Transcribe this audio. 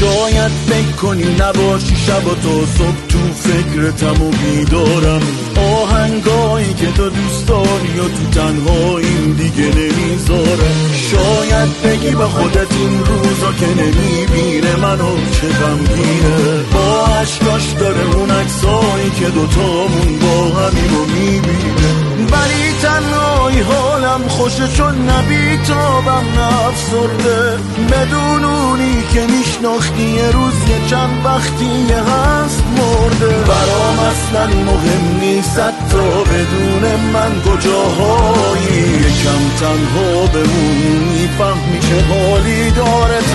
شاید فکر کنی نباشی شب و تا صبح تو فکرتم و بیدارم، آهنگایی که تو دوست داری و تو تنهاییم دیگه نمیذارم. شاید بگی به خودت این روزا که نمیبینه منو چه غمگینه، با عشقاش داره اون عکسایی که دوتامون با همینو میبینه. ولی تنهایی حالم خوشه چون نبیتابم نفسرده، بدون اونی که میشناختی یه روز یه چند وقتی یه هست مرده. برام اصلا مهم نیست حتی بدون من کجاهایی، یکم تنها بمون میفهمی چه حالی داره